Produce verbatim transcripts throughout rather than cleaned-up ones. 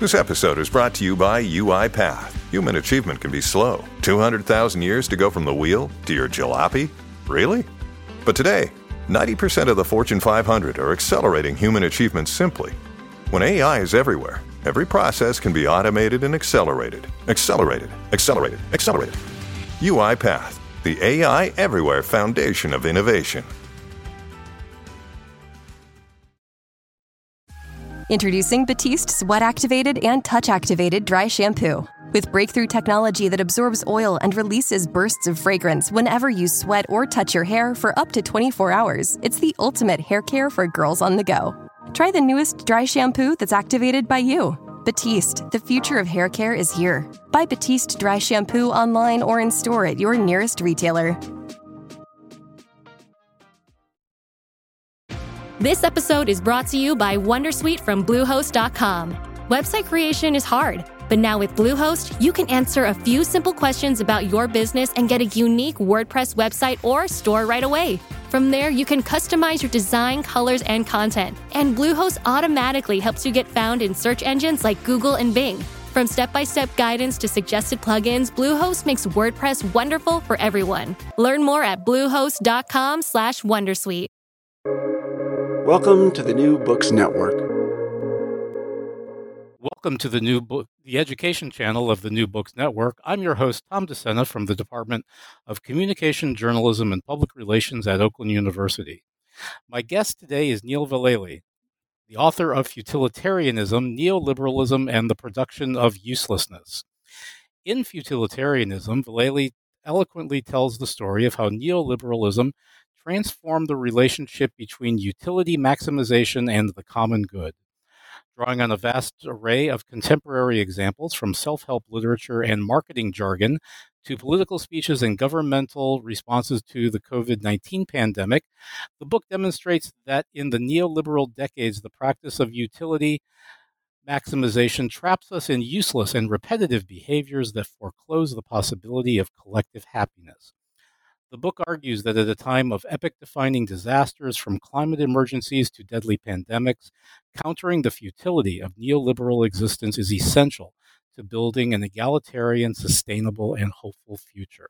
This episode is brought to you by UiPath. Human achievement can be slow. two hundred thousand years to go from the wheel to your jalopy? Really? But today, ninety percent of the Fortune five hundred are accelerating human achievement simply. When A I is everywhere, every process can be automated and accelerated. Accelerated, accelerated, accelerated. UiPath, the A I everywhere foundation of innovation. Introducing Batiste sweat-activated and touch-activated dry shampoo. With breakthrough technology that absorbs oil and releases bursts of fragrance whenever you sweat or touch your hair for up to twenty-four hours, it's the ultimate hair care for girls on the go. Try the newest dry shampoo that's activated by you. Batiste, the future of hair care is here. Buy Batiste dry shampoo online or in store at your nearest retailer. This episode is brought to you by Wondersuite from Bluehost dot com. Website creation is hard, but now with Bluehost, you can answer a few simple questions about your business and get a unique WordPress website or store right away. From there, you can customize your design, colors, and content. And Bluehost automatically helps you get found in search engines like Google and Bing. From step-by-step guidance to suggested plugins, Bluehost makes WordPress wonderful for everyone. Learn more at bluehost dot com slash wondersuite. Welcome to the New Books Network. Welcome to the new book, the education channel of the New Books Network. I'm your host, Tom DeSena from the Department of Communication, Journalism, and Public Relations at Oakland University. My guest today is Neil Vallely, the author of Futilitarianism, Neoliberalism, and the Production of Uselessness. In Futilitarianism, Vallely eloquently tells the story of how neoliberalism transformed the relationship between utility maximization and the common good. Drawing on a vast array of contemporary examples from self-help literature and marketing jargon to political speeches and governmental responses to the covid nineteen pandemic, the book demonstrates that in the neoliberal decades, the practice of utility maximization traps us in useless and repetitive behaviors that foreclose the possibility of collective happiness. The book argues that at a time of epoch-defining disasters, from climate emergencies to deadly pandemics, countering the futility of neoliberal existence is essential to building an egalitarian, sustainable, and hopeful future.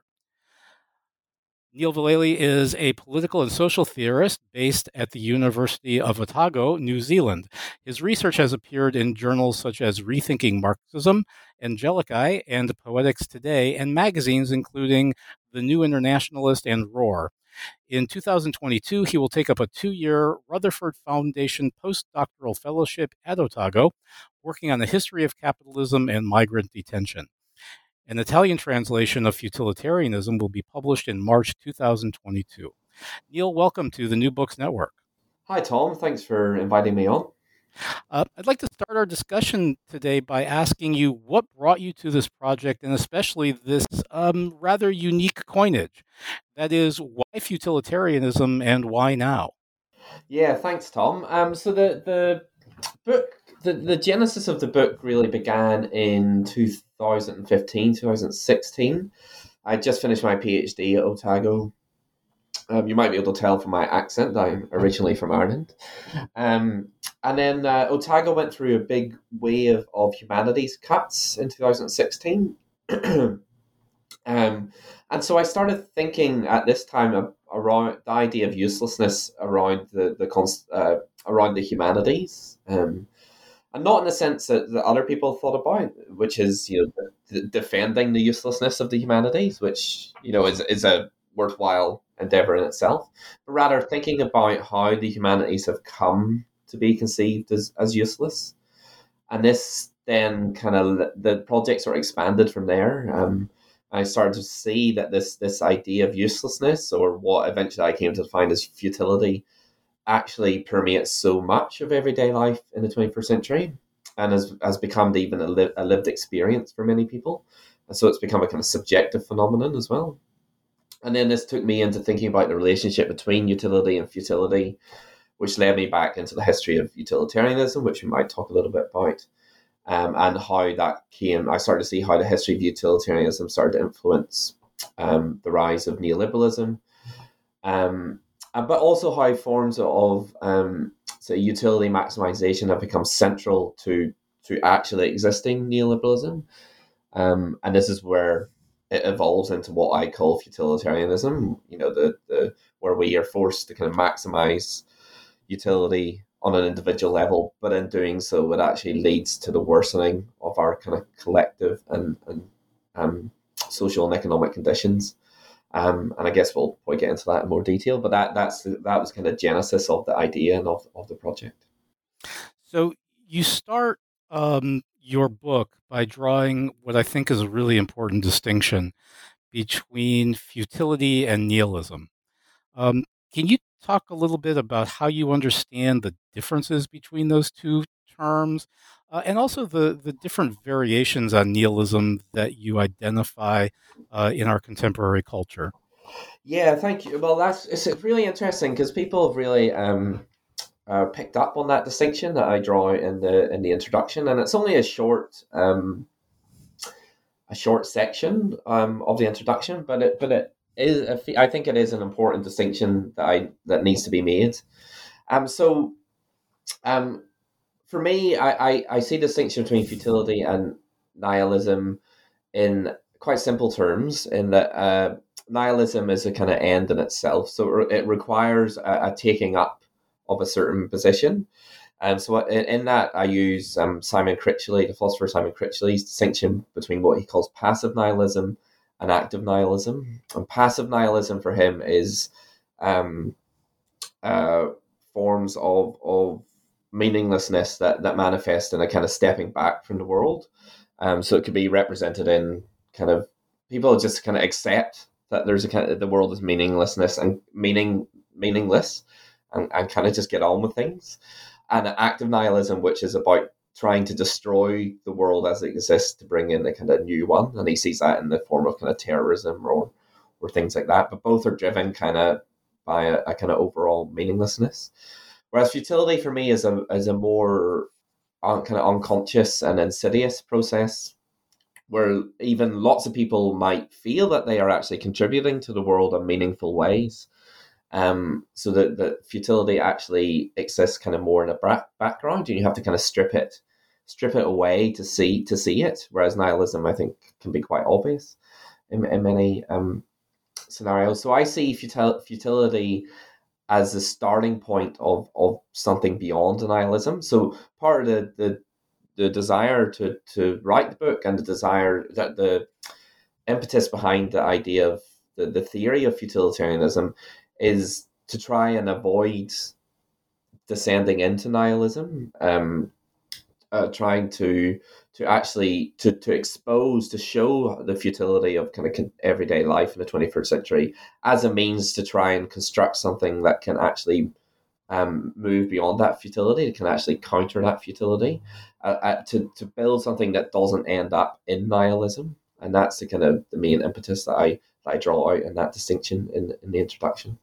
Neil Vallely is a political and social theorist based at the University of Otago, New Zealand. His research has appeared in journals such as Rethinking Marxism, Angelicae, and Poetics Today, and magazines including The New Internationalist and Roar. In two thousand twenty-two, he will take up a two-year Rutherford Foundation postdoctoral fellowship at Otago, working on the history of capitalism and migrant detention. An Italian translation of Futilitarianism will be published in March two thousand twenty-two. Neil, welcome to the New Books Network. Hi, Tom. Thanks for inviting me on. Uh, I'd like to start our discussion today by asking you what brought you to this project, and especially this um, rather unique coinage. That is, why futilitarianism and why now? Yeah, thanks, Tom. Um, so the the book, the, the genesis of the book really began in two thousand fifteen, two thousand sixteen. I just finished my PhD at Otago. Um, you might be able to tell from my accent, I'm originally from Ireland. Um, and then uh, Otago went through a big wave of humanities cuts in two thousand sixteen. um, and so I started thinking at this time of, around the idea of uselessness around the, the uh, around the humanities. Um, and not in the sense that, that other people thought about, which is, you know, the, defending the uselessness of the humanities, which, you know, is, is a worthwhile endeavor in itself, but rather thinking about how the humanities have come to be conceived as, as useless. And this then kind of, the project sort of expanded from there. Um, I started to see that this this idea of uselessness, or what eventually I came to find as futility, actually permeates so much of everyday life in the twenty-first century, and has, has become even a, li- a lived experience for many people. And so it's become a kind of subjective phenomenon as well. And then this took me into thinking about the relationship between utility and futility, which led me back into the history of utilitarianism, which we might talk a little bit about, um, and how that came. I started to see how the history of utilitarianism started to influence um, the rise of neoliberalism, um, but also how forms of um, so utility maximization have become central to to actually existing neoliberalism. Um, and this is where it evolves into what I call utilitarianism, you know, the, the where we are forced to kind of maximize utility on an individual level, but in doing so, it actually leads to the worsening of our kind of collective and, and um, social and economic conditions. Um, and I guess we'll probably get into that in more detail, but that that's the, that was kind of genesis of the idea and of, of the project. So you start um, your book by drawing what I think is a really important distinction between futility and nihilism. Um, can you talk a little bit about how you understand the differences between those two terms, uh, and also the, the different variations on nihilism that you identify uh, in our contemporary culture? Yeah, thank you. Well, that's it's really interesting because people have really um, uh, picked up on that distinction that I draw in the in the introduction, and it's only a short um, a short section um, of the introduction, but it but it is I think it is an important distinction that I that needs to be made. Um, so, um, for me, I, I, I see the distinction between futility and nihilism in quite simple terms. In that uh, nihilism is a kind of end in itself, so it requires a, a taking up of a certain position. And so in, in that, I use um, Simon Critchley, the philosopher Simon Critchley's distinction between what he calls passive nihilism and active nihilism. And passive nihilism for him is um, uh, forms of of meaninglessness that, that manifest in a kind of stepping back from the world. Um, so it could be represented in kind of people just kind of accept that there's a kind of the world is meaninglessness and meaning meaningless and, and kind of just get on with things. And active nihilism, which is about trying to destroy the world as it exists to bring in a kind of new one. And he sees that in the form of kind of terrorism or or things like that. But both are driven kind of by a, a kind of overall meaninglessness. Whereas futility for me is a is a more un, kind of unconscious and insidious process, where even lots of people might feel that they are actually contributing to the world in meaningful ways. Um, so that the futility actually exists kind of more in a bra- background, and you have to kind of strip it, strip it away to see to see it. Whereas nihilism, I think, can be quite obvious in, in many um, scenarios. So I see futil- futility as the starting point of, of something beyond nihilism. So part of the, the the desire to to write the book and the desire that the impetus behind the idea of the, the theory of futilitarianism is to try and avoid descending into nihilism, um, uh, trying to to actually to, to expose, to show the futility of kind of everyday life in the twenty-first century as a means to try and construct something that can actually um, move beyond that futility, that can actually counter that futility, uh, uh, to, to build something that doesn't end up in nihilism. And that's the kind of the main impetus that I that I draw out in that distinction in, in the introduction.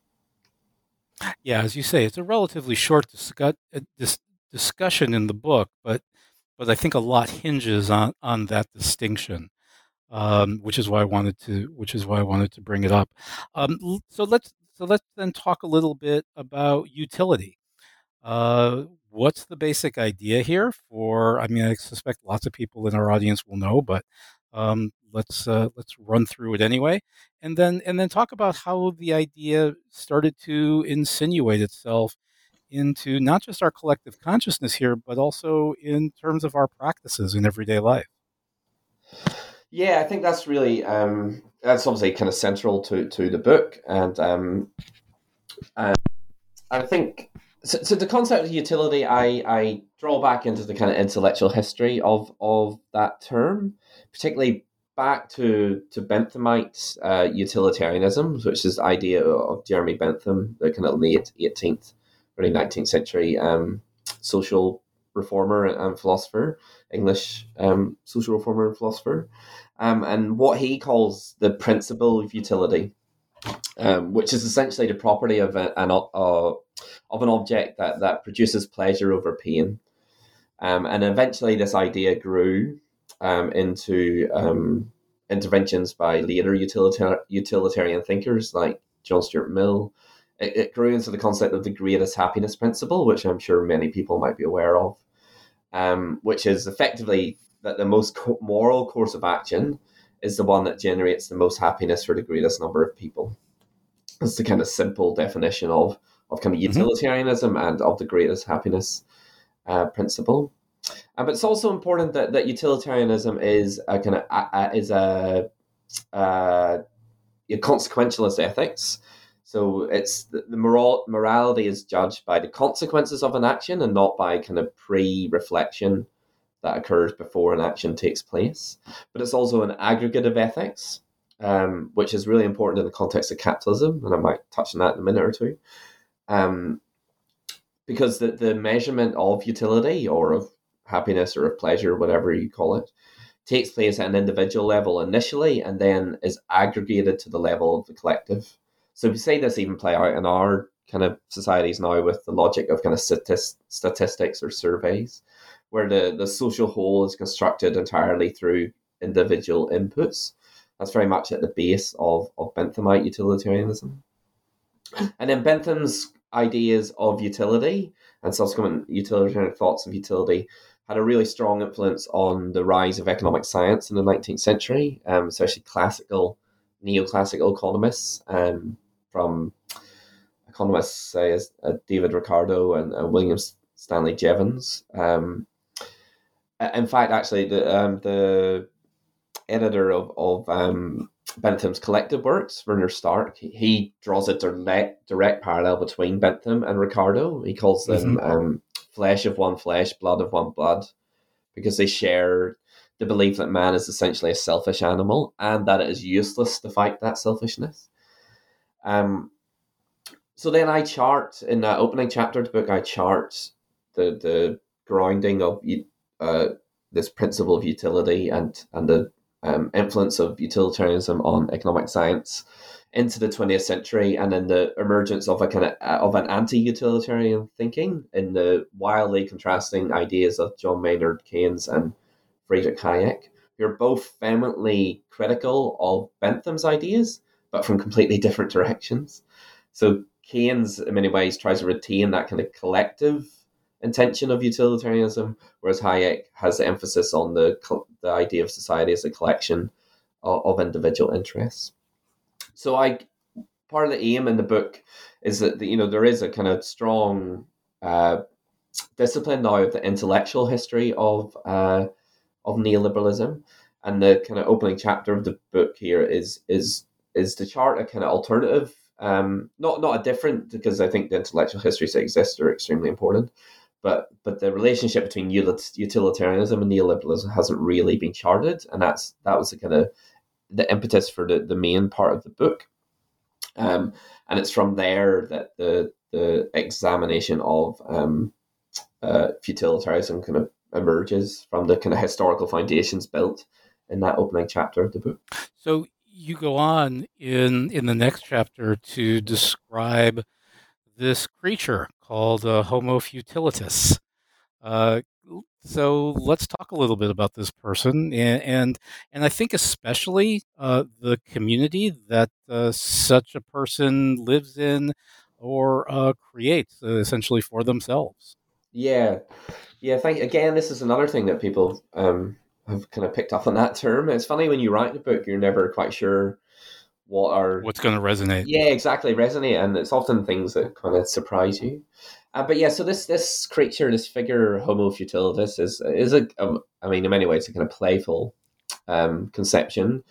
Yeah, as you say, it's a relatively short discuss, uh, dis- discussion in the book, but but I think a lot hinges on, on that distinction, um, which is why I wanted to which is why I wanted to bring it up. Um, l- so let's so let's then talk a little bit about utility. Uh, what's the basic idea here? For I mean, I suspect lots of people in our audience will know, but um, let's uh, let's run through it anyway, and then and then talk about how the idea started to insinuate itself into not just our collective consciousness here, but also in terms of our practices in everyday life. Yeah, I think that's really um, that's obviously kind of central to to the book, and um, and I think so, so. The concept of utility, I I draw back into the kind of intellectual history of of that term, particularly back to to Benthamite uh, utilitarianism, which is the idea of Jeremy Bentham, the kind of late eighteenth, early nineteenth century um, social reformer and philosopher, English um, social reformer and philosopher, um, and what he calls the principle of utility, um, which is essentially the property of a, an uh, of an object that, that produces pleasure over pain. Um, and eventually this idea grew um, into um, interventions by later utilitar- utilitarian thinkers like John Stuart Mill. It, it grew into the concept of the greatest happiness principle, which I'm sure many people might be aware of. um, which is effectively that the most moral course of action is the one that generates the most happiness for the greatest number of people. It's the kind of simple definition of, of kind of utilitarianism mm-hmm. and of the greatest happiness uh, principle. Uh, but it's also important that, that utilitarianism is a kind of a, a, is a, a, a consequentialist ethics. So it's the, the moral morality is judged by the consequences of an action and not by kind of pre-reflection that occurs before an action takes place. But it's also an aggregative ethics, um, which is really important in the context of capitalism, and I might touch on that in a minute or two. Um, because the, the measurement of utility or of happiness or of pleasure, whatever you call it, takes place at an individual level initially and then is aggregated to the level of the collective. So we say this even play out in our kind of societies now with the logic of kind of statist- statistics or surveys, where the, the social whole is constructed entirely through individual inputs. That's very much at the base of, of Benthamite utilitarianism. And then Bentham's ideas of utility and subsequent utilitarian thoughts of utility had a really strong influence on the rise of economic science in the nineteenth century, um, especially classical, neoclassical economists, um, from economists say as uh, David Ricardo and uh, William Stanley Jevons. Um, in fact, actually, the um, the editor of of um, Bentham's collected works, Werner Stark, he, he draws a direct direct parallel between Bentham and Ricardo. He calls them mm-hmm. um, flesh of one flesh, blood of one blood, because they share the belief that man is essentially a selfish animal and that it is useless to fight that selfishness. Um, so then I chart, in the opening chapter of the book, I chart the the grounding of uh, this principle of utility and, and the um, influence of utilitarianism on economic science into the twentieth century, and then the emergence of a kind of uh, of an anti-utilitarian thinking in the wildly contrasting ideas of John Maynard Keynes and Friedrich Hayek, who are both vehemently critical of Bentham's ideas, but from completely different directions. So Keynes, in many ways, tries to retain that kind of collective intention of utilitarianism, whereas Hayek has the emphasis on the the idea of society as a collection of, of individual interests. So I, part of the aim in the book is that the, you know there is a kind of strong uh, discipline now of the intellectual history of uh, of neoliberalism, and the kind of opening chapter of the book here is is is to chart a kind of alternative, um, not not a different, because I think the intellectual histories that exist are extremely important, but but the relationship between utilitarianism and neoliberalism hasn't really been charted, and that's that was the kind of the impetus for the, the main part of the book. Um, and it's from there that the the examination of um, uh, utilitarianism kind of emerges, from the kind of historical foundations built in that opening chapter of the book. So you go on in in the next chapter to describe this creature called uh, Homo futilitas. Uh, so let's talk a little bit about this person, and and, and I think especially uh, the community that uh, such a person lives in or uh, creates, uh, essentially for themselves. Yeah, yeah. Thank again. This is another thing that people um, have kind of picked up on that term. It's funny, when you write the book, you're never quite sure what are what's going to resonate. Yeah, exactly, resonate, and it's often things that kind of surprise you. Uh, but yeah, so this this creature, this figure, Homo futilitas, is is a, a I mean, in many ways, a kind of playful um, conception,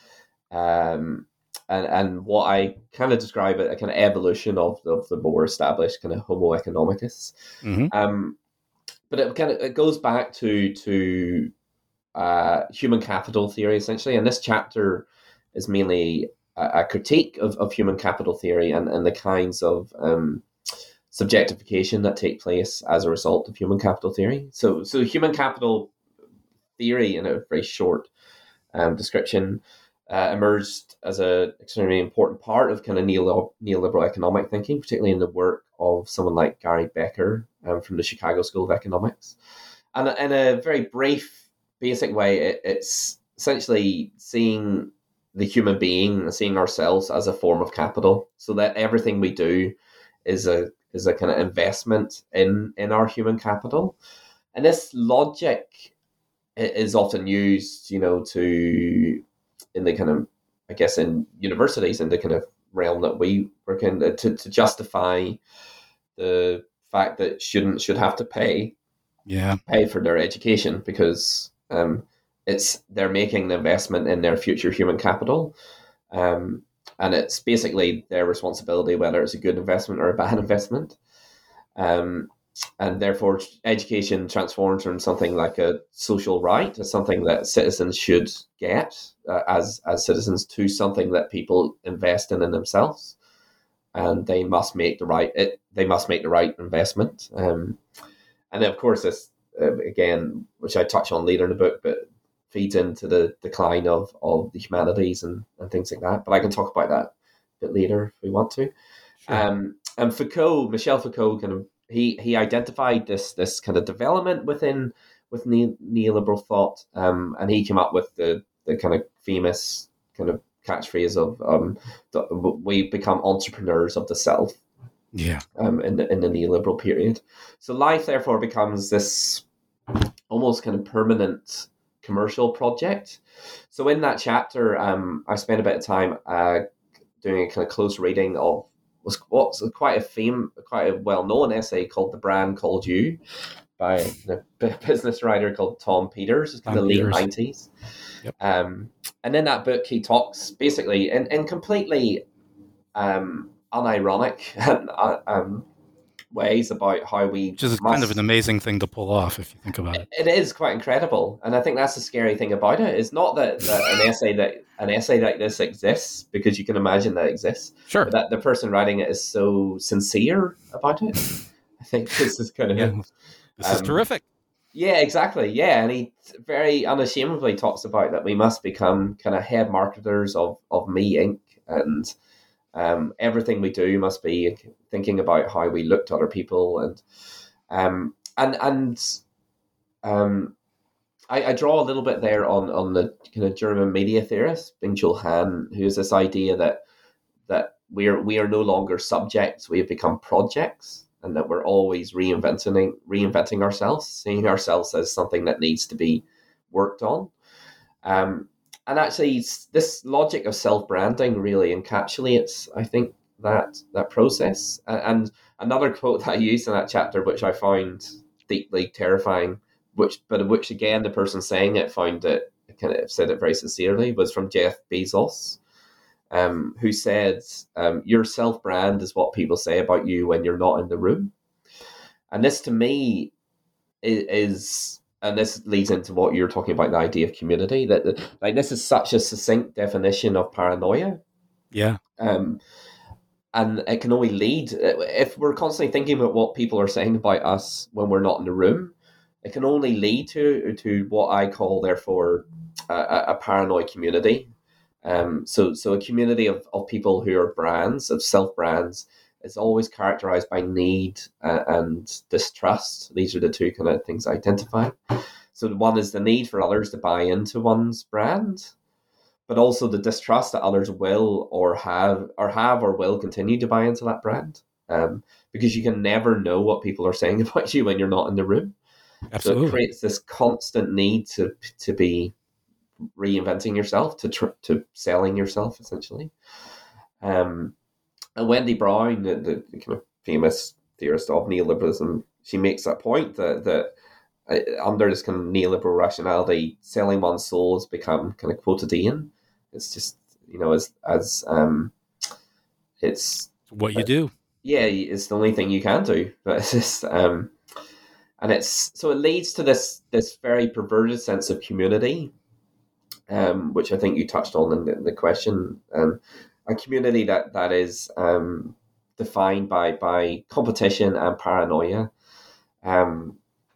um, and and what I kind of describe it a kind of evolution of of the more established kind of Homo economicus. Mm-hmm. Um, but it kind of it goes back to to uh, human capital theory essentially, and this chapter is mainly a, a critique of, of human capital theory and and the kinds of um, subjectification that take place as a result of human capital theory. So, so human capital theory, in a very short um, description, uh, emerged as an extremely important part of kind of neoliberal, neoliberal economic thinking, particularly in the work of someone like Gary Becker um, from the Chicago School of Economics. And in a very brief, basic way, it, it's essentially seeing the human being, seeing ourselves as a form of capital, so that everything we do is a is a kind of investment in, in our human capital. and this logic is often used, you know, to in the kind of, I guess, in universities, in the kind of realm that we work in, to, to justify the fact that students should have to pay, yeah, pay for their education because um, it's they're making an investment in their future human capital, um, and it's basically their responsibility whether it's a good investment or a bad investment. Um, And therefore, education transforms from something like a social right to something that citizens should get uh, as as citizens to something that people invest in in themselves, and they must make the right it, they must make the right investment. Um, and then, of course, this uh, again, which I touch on later in the book, but feeds into the decline of, of the humanities and, and things like that. But I can talk about that a bit later if we want to. Sure. Um, and Foucault, Michel Foucault, kind of. He he identified this this kind of development within with ne- neoliberal thought, um, and he came up with the, the kind of famous kind of catchphrase of um, the, we become entrepreneurs of the self. Yeah. Um, in the in the neoliberal period, so life therefore becomes this almost kind of permanent commercial project. So in that chapter, um, I spent a bit of time uh, doing a kind of close reading of. Was what's quite a fame, quite a well-known essay called "The Brand Called You" by a business writer called Tom Peters. It's in the late nineties. Yep. Um, and in that book, he talks basically in, in completely um, unironic and uh, um, ways about how we. Which is must, kind of an amazing thing to pull off if you think about it. It is quite incredible, and I think that's the scary thing about it. It's not that, that an essay that an essay like this exists because you can imagine that it exists. Sure. But that the person writing it is so sincere about it. I think this is kind of yeah. This um, is terrific. Yeah, exactly. Yeah, and he very unashamedly talks about that we must become kind of head marketers of of Me Incorporated, and um, everything we do must be thinking about how we look to other people, and um, and and um, I, I draw a little bit there on on the kind of German media theorist Byung-Chul Han, who has this idea that that we are we are no longer subjects; we have become projects, and that we're always reinventing reinventing ourselves, seeing ourselves as something that needs to be worked on. Um, and actually, this logic of self-branding really encapsulates, I think, that that process. And another quote that I used in that chapter, which I found deeply terrifying, which but which again the person saying it found it kind of said it very sincerely, was from Jeff Bezos, um, who said, um, "Your self-brand is what people say about you when you're not in the room." And this, to me, is, is and this leads into what you're talking about, the idea of community. That like this is such a succinct definition of paranoia. Yeah. Um, and it can only lead if we're constantly thinking about what people are saying about us when we're not in the room. It can only lead to to what I call, therefore, a, a paranoid community. Um, so so a community of, of people who are brands, of self-brands, is always characterized by need uh, and distrust. These are the two kind of things I identify. So one is the need for others to buy into one's brand, but also the distrust that others will or have or have or will continue to buy into that brand. Um, because you can never know what people are saying about you when you're not in the room. Absolutely. So it creates this constant need to to be reinventing yourself, to tr- to selling yourself, essentially. Um, and Wendy Brown, the, the, the kind of famous theorist of neoliberalism, she makes that point that that uh, under this kind of neoliberal rationality, selling one's soul has become kind of quotidian. It's just, you know, as as um, it's what you do. Yeah, it's the only thing you can do. But it's just um. And it's so it leads to this this very perverted sense of community, um, which I think you touched on in the, the question. Um, a community that that is um, defined by by competition and paranoia, um,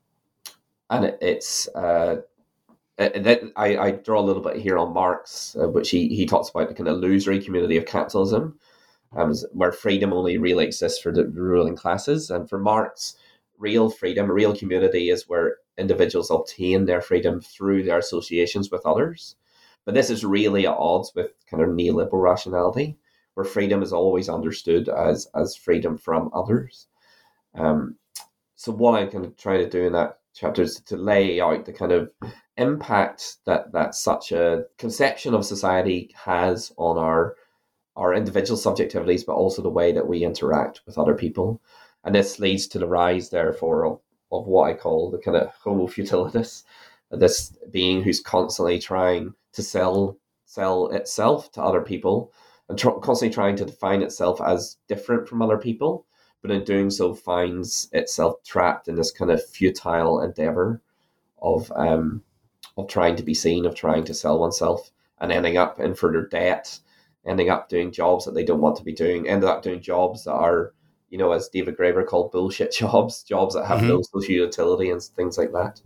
and it, it's uh, it, it, I, I draw a little bit here on Marx, uh, which he he talks about the kind of illusory community of capitalism, um, where freedom only really exists for the ruling classes, and for Marx, real freedom, real community is where individuals obtain their freedom through their associations with others. But this is really at odds with kind of neoliberal rationality, where freedom is always understood as as freedom from others. Um, so what I'm kind of trying to do in that chapters to lay out the kind of impact that, that such a conception of society has on our our individual subjectivities, but also the way that we interact with other people. And this leads to the rise, therefore, of, of what I call the kind of homo futilitas, this being who's constantly trying to sell sell itself to other people and tr- constantly trying to define itself as different from other people, but in doing so finds itself trapped in this kind of futile endeavor of um, of trying to be seen, of trying to sell oneself, and ending up in further debt, ending up doing jobs that they don't want to be doing, ended up doing jobs that are, you know, as David Graeber called, bullshit jobs, jobs that have mm-hmm. no social utility and things like that.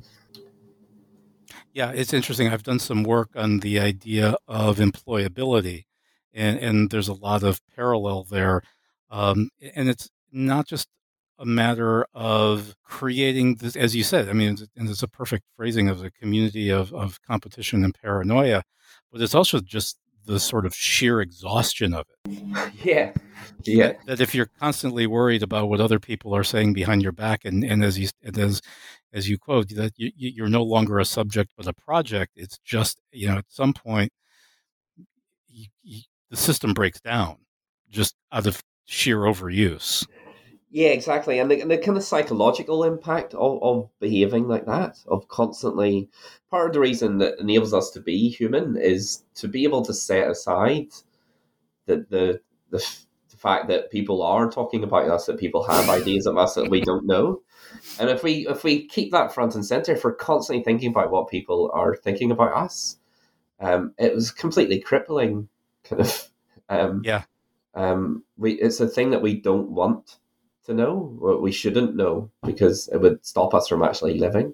Yeah, it's interesting. I've done some work on the idea of employability, and, and there's a lot of parallel there. Um, and it's not just a matter of creating this, as you said, I mean, and it's a perfect phrasing of a community of, of competition and paranoia, but it's also just the sort of sheer exhaustion of it. Yeah. Yeah. That, that if you're constantly worried about what other people are saying behind your back, and, and as you and as as you quote, that you, you're no longer a subject but a project, it's just, you know, at some point you, you, the system breaks down just out of sheer overuse. Yeah, exactly. And the, and the kind of psychological impact of, of behaving like that, of constantly, part of the reason that enables us to be human is to be able to set aside the the the, the fact that people are talking about us, that people have ideas of us that we don't know. And if we if we keep that front and center, if we're constantly thinking about what people are thinking about us, um, it was completely crippling, kind of. Um, yeah. Um, we it's a thing that we don't want to know, what we shouldn't know, because it would stop us from actually living.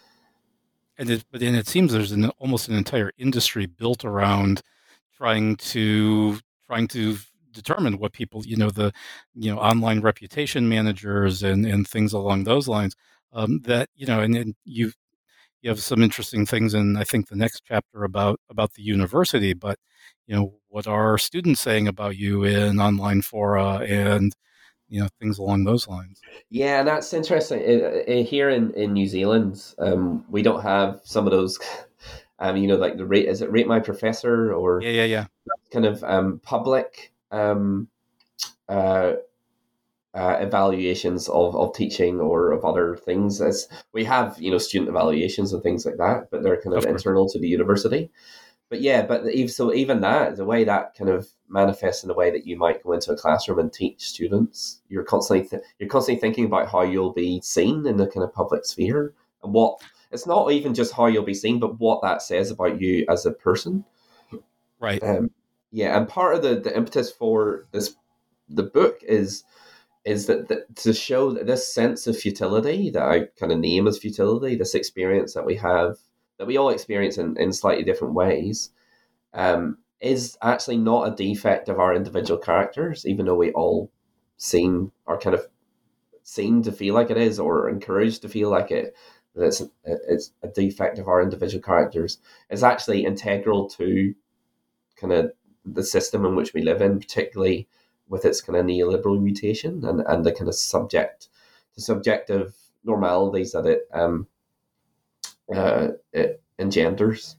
And it, but then it seems there's an, almost an entire industry built around trying to trying to determine what people, you know, the you know online reputation managers and, and things along those lines. Um, that you know, and, and you you have some interesting things in I think the next chapter about about the university. But you know, what are students saying about you in online fora and you know, things along those lines. Yeah, and that's interesting. Here in, in New Zealand, um, we don't have some of those, um, you know, like the rate, is it Rate My Professor or yeah, yeah, yeah, kind of um, public um, uh, uh, evaluations of, of teaching or of other things. As we have, you know, student evaluations and things like that, but they're kind of, of internal to the university. But yeah, but even, so even that, the way that kind of manifests in the way that you might go into a classroom and teach students, you're constantly th- you're constantly thinking about how you'll be seen in the kind of public sphere, and what it's not even just how you'll be seen, but what that says about you as a person. Right. Um, yeah, and part of the, the impetus for this the book is is that, that to show that this sense of futility that I kind of name as futility, this experience that we have, that we all experience in, in slightly different ways, um, is actually not a defect of our individual characters, even though we all seem are kind of seem to feel like it is, or encouraged to feel like it. That it's it's a defect of our individual characters. It's actually integral to kind of the system in which we live in, particularly with its kind of neoliberal mutation and, and the kind of subject, the subjective normalities that it um uh, it engenders.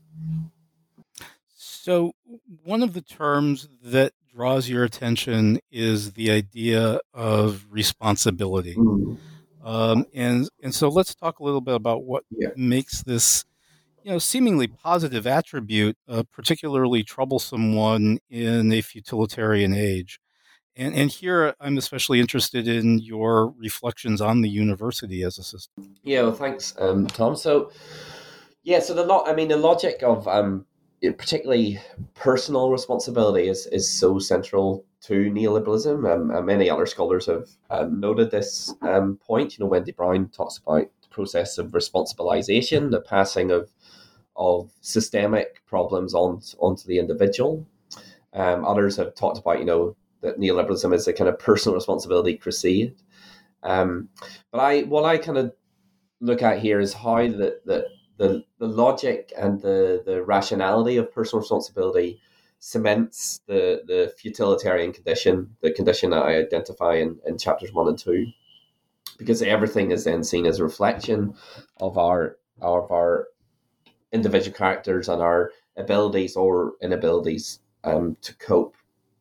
So one of the terms that draws your attention is the idea of responsibility. Mm. Um, and and so let's talk a little bit about what yeah. makes this, you know, seemingly positive attribute a particularly troublesome one in a futilitarian age. And and here I'm especially interested in your reflections on the university as a system. Yeah, well, thanks, um, Tom. So, yeah, so the lot. I mean, the logic of um, particularly personal responsibility is is so central to neoliberalism. Um, and many other scholars have um, noted this um, point. You know, Wendy Brown talks about the process of responsibilization, the passing of of systemic problems on onto the individual. Um, others have talked about, you know, that neoliberalism is a kind of personal responsibility crusade. Um, but I, what I kind of look at here is how the the the, the logic and the, the rationality of personal responsibility cements the, the futilitarian condition, the condition that I identify in, in chapters one and two. because everything is then seen as a reflection of our of our individual characters and our abilities or inabilities um, to cope.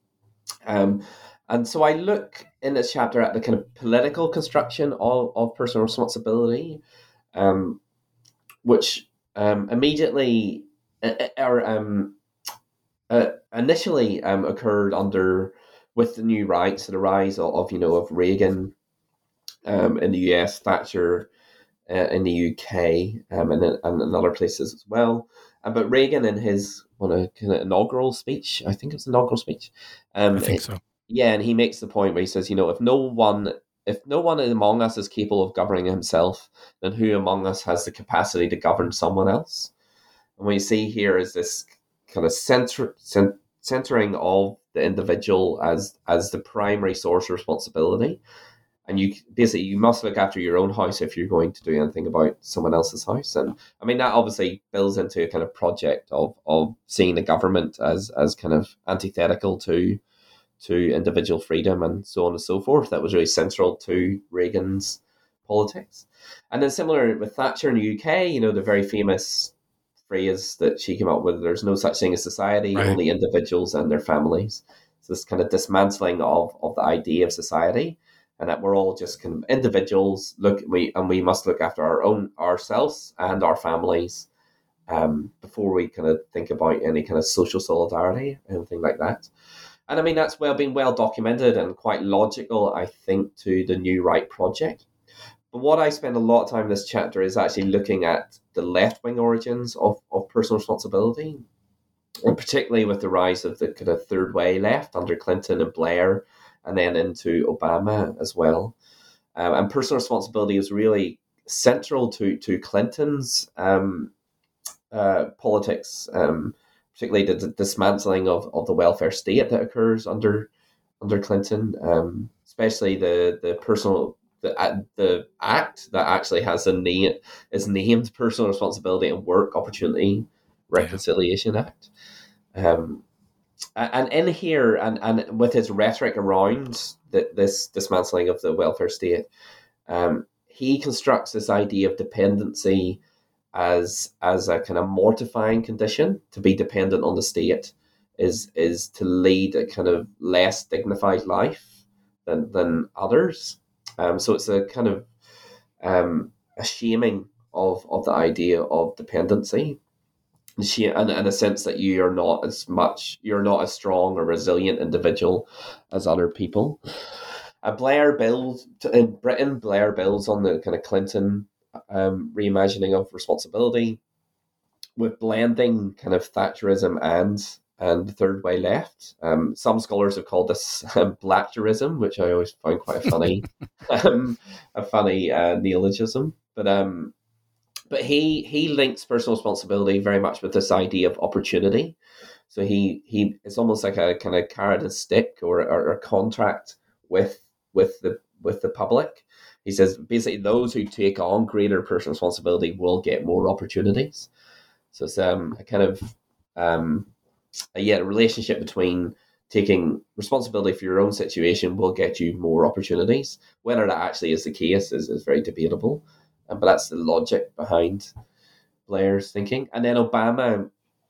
Um, and so I look in this chapter at the kind of political construction of, of personal responsibility, um, which um, immediately uh, or um, uh, initially um, occurred under with the new right, so the rise of, of you know of Reagan um, in the U S, Thatcher uh, in the U K, um, and, and in other places as well. Um, but Reagan, in his one uh, kind of inaugural speech, I think it was an inaugural speech. Um, I think so. It, yeah, and he makes the point where he says, you know, if no one, if no one among us is capable of governing himself, then who among us has the capacity to govern someone else? And what you see here is this kind of center, cent, centering of the individual as as the primary source of responsibility. And you basically you must look after your own house if you're going to do anything about someone else's house. And I mean that obviously builds into a kind of project of of seeing the government as as kind of antithetical to to individual freedom and so on and so forth. That was really central to Reagan's politics. And then similar with Thatcher in the U K, you know, the very famous phrase that she came up with, there's no such thing as society, right. Only individuals and their families. So this kind of dismantling of, of the idea of society, and that we're all just kind of individuals, look we and we must look after our own ourselves and our families um, before we kind of think about any kind of social solidarity, anything like that. And I mean, that's well been well documented and quite logical, I think, to the New Right project. But what I spend a lot of time in this chapter is actually looking at the left-wing origins of, of personal responsibility, and particularly with the rise of the kind of third way left under Clinton and Blair, and then into Obama as well. Um, and personal responsibility is really central to, to Clinton's um, uh, politics, um, particularly the, the dismantling of, of the welfare state that occurs under under Clinton, um, especially the, the personal... The, uh, the act that actually has a name is named Personal Responsibility and Work Opportunity Reconciliation yeah. Act. Um, and in here, and, and with his rhetoric around the, this dismantling of the welfare state, um, he constructs this idea of dependency as as a kind of mortifying condition. To be dependent on the state is is to lead a kind of less dignified life than than others. Um, so it's a kind of um, a shaming of, of the idea of dependency, and in a sense that you are not as much, you're not as strong or resilient individual as other people. Uh, Blair builds in Britain. Blair builds on the kind of Clinton um, reimagining of responsibility, with blending kind of Thatcherism and and the third way left. Um, some scholars have called this um, Blackterism, which I always find quite a funny, um, a funny uh, neologism. But um, but he he links personal responsibility very much with this idea of opportunity. So he he it's almost like a kind of carrot and stick, or, or a contract with with the with the public. He says basically those who take on greater personal responsibility will get more opportunities. So it's um, a kind of um, a, yeah, a relationship between taking responsibility for your own situation will get you more opportunities. Whether that actually is the case is, is very debatable, um, but that's the logic behind Blair's thinking. And then Obama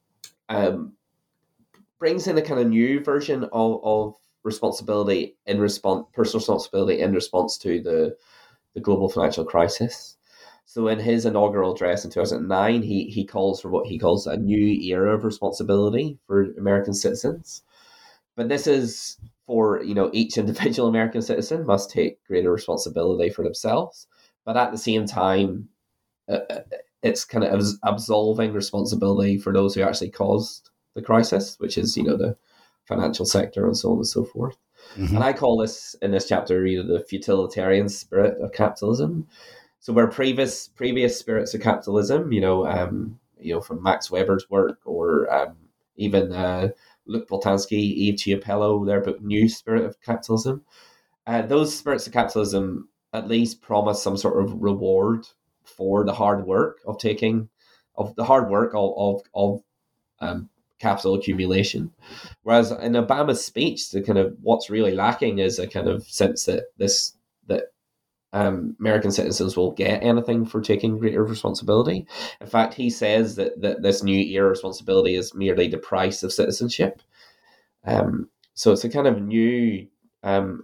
um, brings in a kind of new version of, of responsibility in response, personal responsibility in response to the the global financial crisis. So in his inaugural address in two thousand nine, he he calls for what he calls a new era of responsibility for American citizens. But this is for, you know, each individual American citizen must take greater responsibility for themselves. But at the same time, uh, it's kind of absolving responsibility for those who actually caused the crisis, which is, you know, the financial sector and so on and so forth. Mm-hmm. And I call this, in this chapter, you know, the futilitarian spirit of capitalism. So where previous previous spirits of capitalism, you know, um, you know, from Max Weber's work, or um, even uh, Luc Boltanski, Eve Chiapello, their book New Spirit of Capitalism, uh, those spirits of capitalism at least promise some sort of reward for the hard work of taking, of the hard work of of, of um, capital accumulation. Whereas in Obama's speech, the kind of what's really lacking is a kind of sense that this that um, American citizens will get anything for taking greater responsibility. In fact, he says that, that this new era of responsibility is merely the price of citizenship. Um, so it's a kind of new um,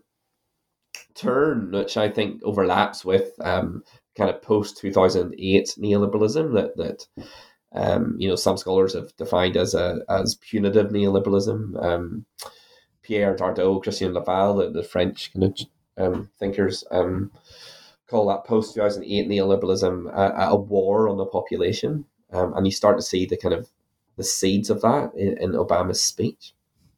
turn, which I think overlaps with um, kind of post two thousand eight neoliberalism that that um, you know some scholars have defined as a as punitive neoliberalism. Um, Pierre Dardot, Christian Laval, the, the French kind of um, thinkers, um, call that post two thousand eight neoliberalism a, a war on the population, um, and you start to see the kind of the seeds of that in, in Obama's speech.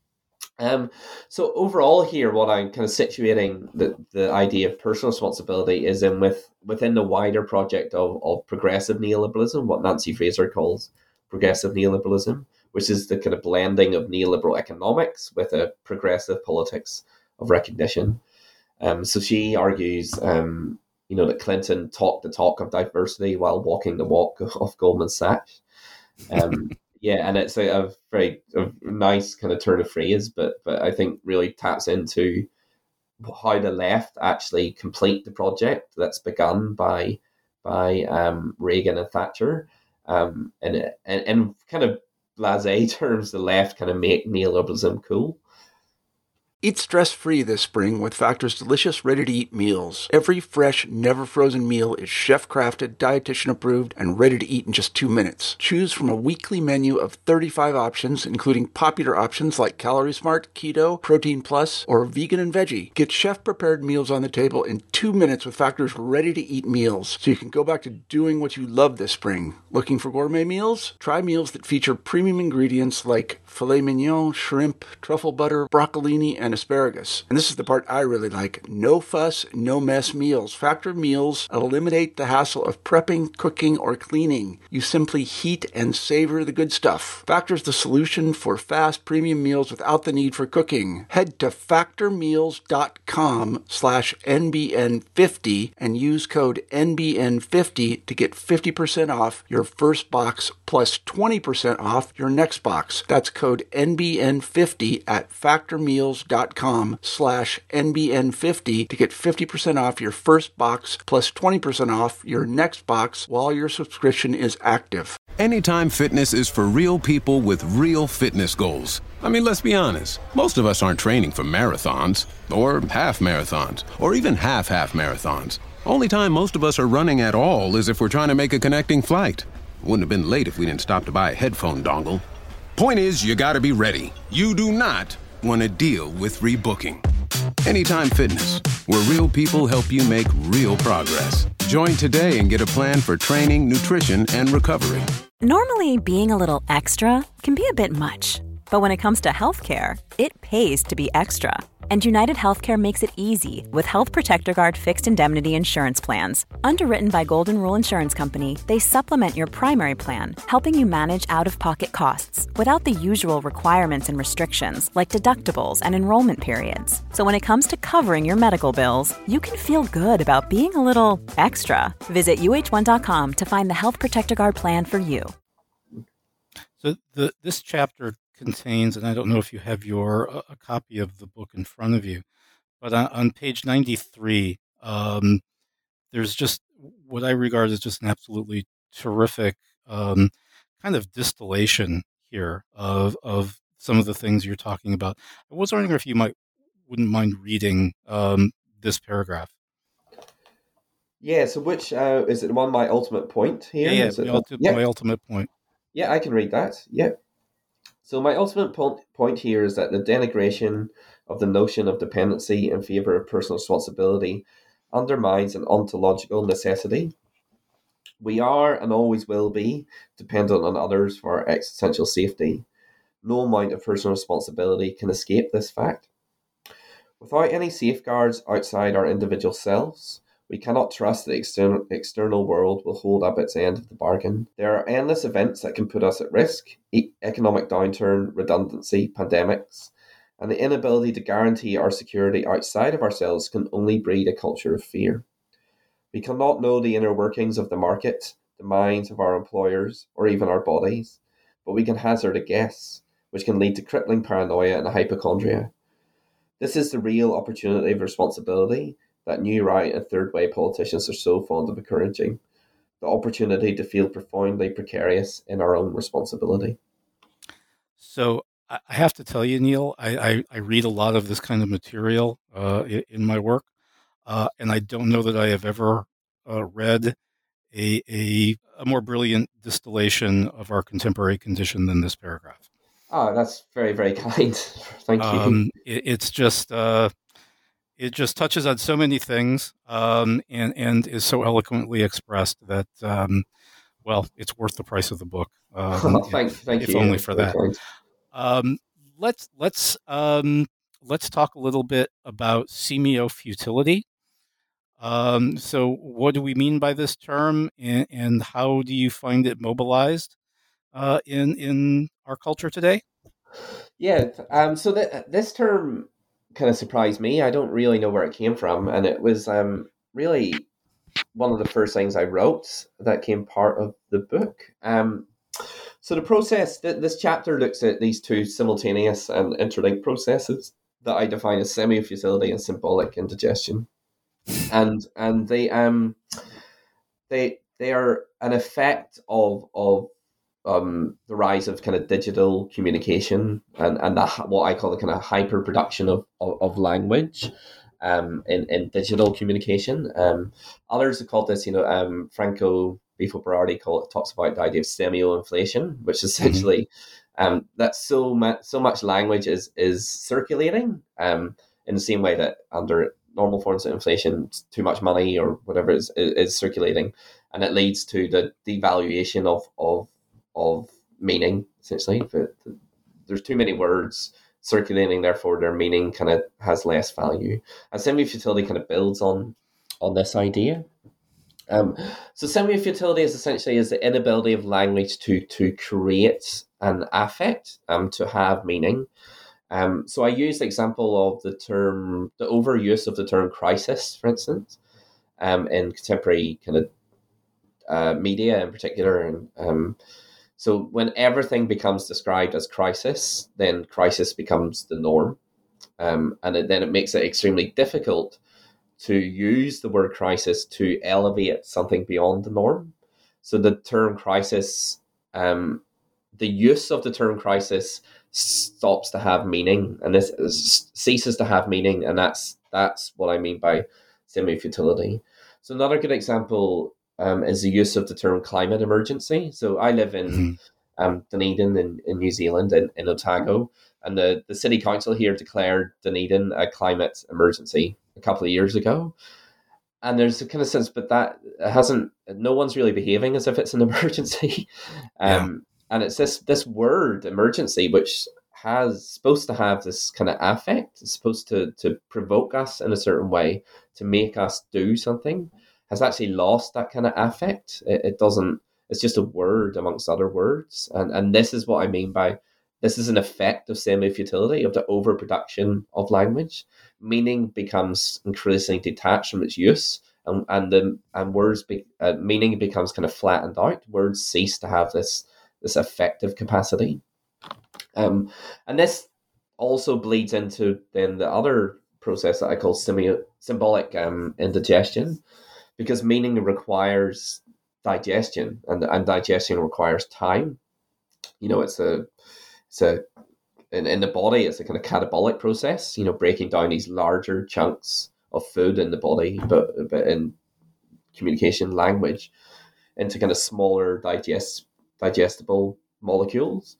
Um, so overall here, what I'm kind of situating the, the idea of personal responsibility is in with within the wider project of, of progressive neoliberalism, what Nancy Fraser calls progressive neoliberalism, which is the kind of blending of neoliberal economics with a progressive politics of recognition. Um, so she argues, um, you know, that Clinton talked the talk of diversity while walking the walk of, of Goldman Sachs. Um, yeah, and it's a, a very a nice kind of turn of phrase, but but I think really taps into how the left actually complete the project that's begun by by um, Reagan and Thatcher. Um, and, and and kind of blasé terms, the left kind of make neoliberalism cool. Eat stress-free this spring with Factor's delicious, ready-to-eat meals. Every fresh, never-frozen meal is chef-crafted, dietitian-approved, and ready to eat in just two minutes. Choose from a weekly menu of thirty-five options, including popular options like Calorie Smart, Keto, Protein Plus, or Vegan and Veggie. Get chef-prepared meals on the table in two minutes with Factor's ready-to-eat meals, so you can go back to doing what you love this spring. Looking for gourmet meals? Try meals that feature premium ingredients like filet mignon, shrimp, truffle butter, broccolini, and asparagus. And this is the part I really like. No fuss, no mess meals. Factor meals eliminate the hassle of prepping, cooking, or cleaning. You simply heat and savor the good stuff. Factor's the solution for fast premium meals without the need for cooking. Head to factormeals.com slash NBN50 and use code N B N fifty to get fifty percent off your first box plus twenty percent off your next box. That's code N B N fifty at factormeals.com slash N B N fifty to get fifty percent off your first box plus twenty percent off your next box while your subscription is active. Anytime Fitness is for real people with real fitness goals. I mean, let's be honest. Most of us aren't training for marathons or half marathons or even half-half marathons. Only time most of us are running at all is if we're trying to make a connecting flight. Wouldn't have been late if we didn't stop to buy a headphone dongle. Point is, you gotta be ready. You do not want to deal with rebooking. Anytime Fitness, where real people help you make real progress. Join today and get a plan for training, nutrition, and recovery. Normally, being a little extra can be a bit much. But when it comes to healthcare, it pays to be extra. And United Healthcare makes it easy with Health Protector Guard fixed indemnity insurance plans. Underwritten by Golden Rule Insurance Company, they supplement your primary plan, helping you manage out-of-pocket costs without the usual requirements and restrictions like deductibles and enrollment periods. So when it comes to covering your medical bills, you can feel good about being a little extra. Visit U H one dot com to find the Health Protector Guard plan for you. So the, this chapter contains, and I don't know if you have your a copy of the book in front of you, but on, on page ninety-three, um, there's just what I regard as just an absolutely terrific um, kind of distillation here of of some of the things you're talking about. I was wondering if you might wouldn't mind reading um, this paragraph. Yeah. So which uh, is it? The one, my ultimate point here. Yeah, yeah, Is it, the ulti- yeah. my ultimate point. Yeah, I can read that. Yeah. So my ultimate point, point here is that the denigration of the notion of dependency in favor of personal responsibility undermines an ontological necessity. We are and always will be dependent on others for our existential safety. No amount of personal responsibility can escape this fact. Without any safeguards outside our individual selves, we cannot trust the external, external world will hold up its end of the bargain. There are endless events that can put us at risk: e- economic downturn, redundancy, pandemics, and the inability to guarantee our security outside of ourselves can only breed a culture of fear. We cannot know the inner workings of the market, the minds of our employers, or even our bodies, but we can hazard a guess, which can lead to crippling paranoia and hypochondria. This is the real opportunity of responsibility, that new right and third way politicians are so fond of encouraging, the opportunity to feel profoundly precarious in our own responsibility. So I have to tell you, Neil, I, I, I read a lot of this kind of material uh, in, in my work, uh, and I don't know that I have ever uh, read a, a a more brilliant distillation of our contemporary condition than this paragraph. Oh, that's very, very kind. Thank you. Um, it, it's just uh, it just touches on so many things, um, and and is so eloquently expressed that um, well, it's worth the price of the book. Um, oh, thank, if, thank if you. only That's for very that. kind. Um, let's let's um, let's talk a little bit about semiofutility. Um, so, what do we mean by this term, and, and how do you find it mobilized uh, in in our culture today? Yeah. Um. So th- this term kind of surprised me. I don't really know where it came from, and it was um really one of the first things I wrote that came part of the book. Um. So the process, th- this chapter looks at these two simultaneous and interlinked processes that I define as semiofutility and symbolic indigestion, and and they um they they are an effect of of um the rise of kind of digital communication and and the, what I call the kind of hyper production of, of of language. Um, in, in digital communication, um, others have called this, you know, um, Franco Bifo Berardi call it, talks about the idea of semio-inflation, which essentially mm-hmm. um, that so much so much language is is circulating um, in the same way that under normal forms of inflation, too much money or whatever is is, is circulating, and it leads to the devaluation of of of meaning. Essentially, but there's too many words circulating, therefore their meaning kind of has less value. And semiofutility kind of builds on on this idea. Um, so semiofutility is essentially is the inability of language to to create an affect, um, to have meaning. Um, so I use the example of the term, the overuse of the term crisis, for instance, um, in contemporary kind of uh, media in particular, and um, so when everything becomes described as crisis, then crisis becomes the norm. Um, and it, then it makes it extremely difficult to use the word crisis to elevate something beyond the norm. So the term crisis, um, the use of the term crisis stops to have meaning, and this is, ceases to have meaning. And that's that's what I mean by semiofutility. So another good example Um, is the use of the term climate emergency. So I live in mm-hmm. um, Dunedin in, in New Zealand, in, in Otago, and the, the city council here declared Dunedin a climate emergency a couple of years ago. And there's a kind of sense, but that hasn't, no one's really behaving as if it's an emergency. um, yeah. And it's this this word emergency, which has supposed to have this kind of affect, it's supposed to, to provoke us in a certain way, to make us do something, has actually lost that kind of affect. It, it doesn't, it's just a word amongst other words. And and this is what I mean by, this is an effect of semiofutility, of the overproduction of language. Meaning becomes increasingly detached from its use, and, and the and words, be, uh, meaning becomes kind of flattened out. Words cease to have this, this affective capacity. Um, and this also bleeds into then the other process that I call semio, symbolic um, indigestion, because meaning requires digestion, and, and digestion requires time. You know, it's a, it's a, in, in the body, it's a kind of catabolic process, you know, breaking down these larger chunks of food in the body, but, but in communication language, into kind of smaller digest, digestible molecules.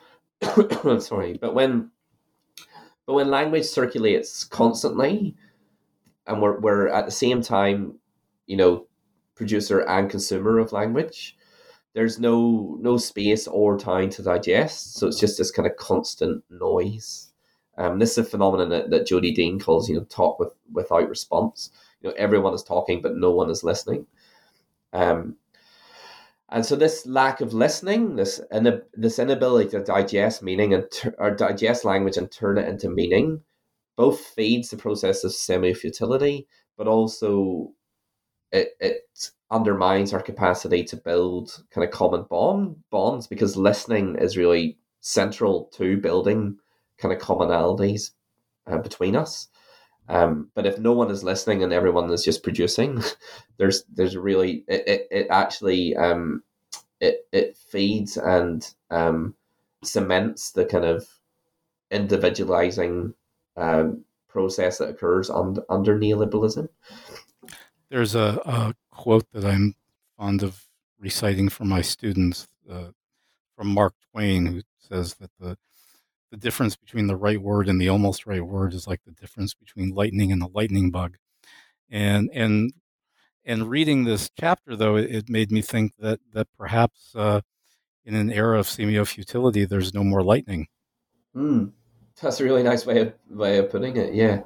Sorry, but when, but when language circulates constantly, and we're, we're at the same time, you know, producer and consumer of language, there's no no space or time to digest. So it's just this kind of constant noise. Um, this is a phenomenon that, that Jody Dean calls, you know, talk with, without response. You know, everyone is talking, but no one is listening. Um, and so this lack of listening, this in, this inability to digest meaning and ter- or digest language and turn it into meaning, both feeds the process of semiofutility, but also It, it undermines our capacity to build kind of common bond bonds, because listening is really central to building kind of commonalities uh, between us. Um, but if no one is listening and everyone is just producing, there's there's really it it, it actually um, it it feeds and um, cements the kind of individualizing um, process that occurs under under neoliberalism. There's a, a quote that I'm fond of reciting for my students uh, from Mark Twain, who says that the the difference between the right word and the almost right word is like the difference between lightning and the lightning bug. And and and reading this chapter, though, it, it made me think that that perhaps uh, in an era of semiofutility, there's no more lightning. Mm, that's a really nice way of way of putting it. Yeah.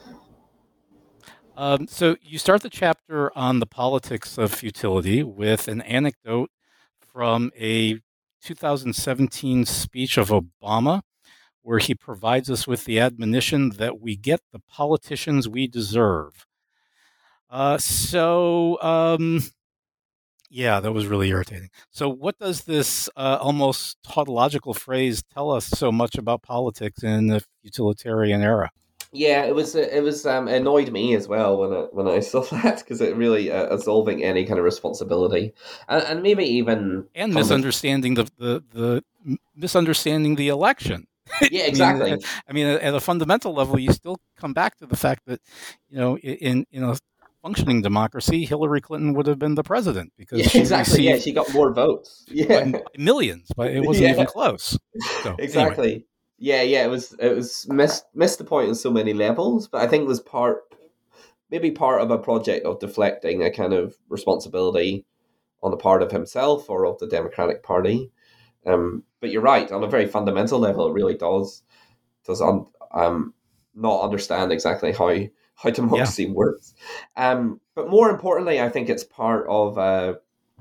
Um, so you start the chapter on the politics of futility with an anecdote from a two thousand seventeen speech of Obama, where he provides us with the admonition that we get the politicians we deserve. Uh, so, um, yeah, that was really irritating. So what does this uh, almost tautological phrase tell us so much about politics in the utilitarian era? Yeah, it was it was um, annoyed me as well when I when I saw that, because it really uh, absolving any kind of responsibility and, and maybe even and misunderstanding the, the the misunderstanding the election. Yeah, exactly. I mean, I mean, at a fundamental level, you still come back to the fact that, you know, in in a functioning democracy, Hillary Clinton would have been the president because yeah, she exactly. Yeah, she got more votes. Yeah, by millions, but it wasn't yeah. even close. So, exactly. Anyway. Yeah, yeah, it was it was missed missed the point on so many levels, but I think it was part maybe part of a project of deflecting a kind of responsibility on the part of himself or of the Democratic Party. Um, but you're right, on a very fundamental level, it really does does un, um not understand exactly how how democracy yeah. works. Um, but more importantly, I think it's part of a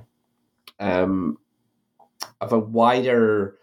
um of a wider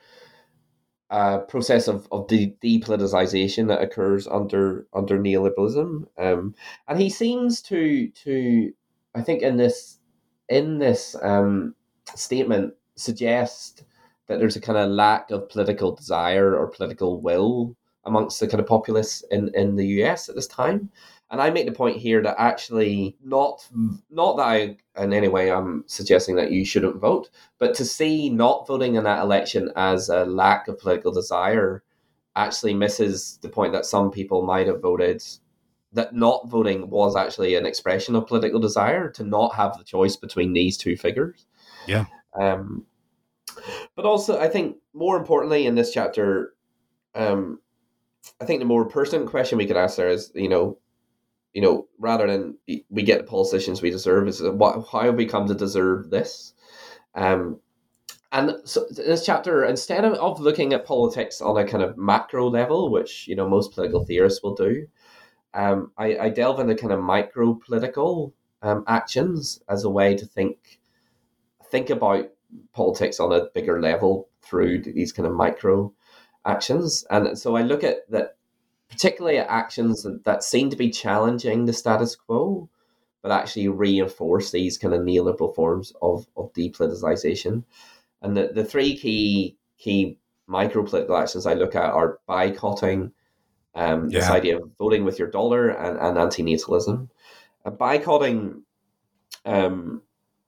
Uh, process of, of de- depoliticization that occurs under under neoliberalism, um, and he seems to to I think in this in this um, statement suggest that there's a kind of lack of political desire or political will amongst the kind of populace in, in the U S at this time. And I make the point here that actually not not that I in any way I'm suggesting that you shouldn't vote, but to see not voting in that election as a lack of political desire actually misses the point that some people might have voted, that not voting was actually an expression of political desire to not have the choice between these two figures. Yeah. Um, but also, I think more importantly in this chapter, um, I think the more pertinent question we could ask there is, you know, you know, rather than we get the politicians we deserve, is what, how have we come to deserve this? Um, and so this chapter, instead of, of looking at politics on a kind of macro level, which, you know, most political theorists will do, um, I, I delve into kind of micro political um, actions as a way to think think about politics on a bigger level through these kind of micro actions. And so I look at that, particularly at actions that, that seem to be challenging the status quo, but actually reinforce these kind of neoliberal forms of, of depoliticization. And the, the three key key micro political actions I look at are boycotting, um, yeah. this idea of voting with your dollar, and, and anti-natalism. Uh, boycotting um,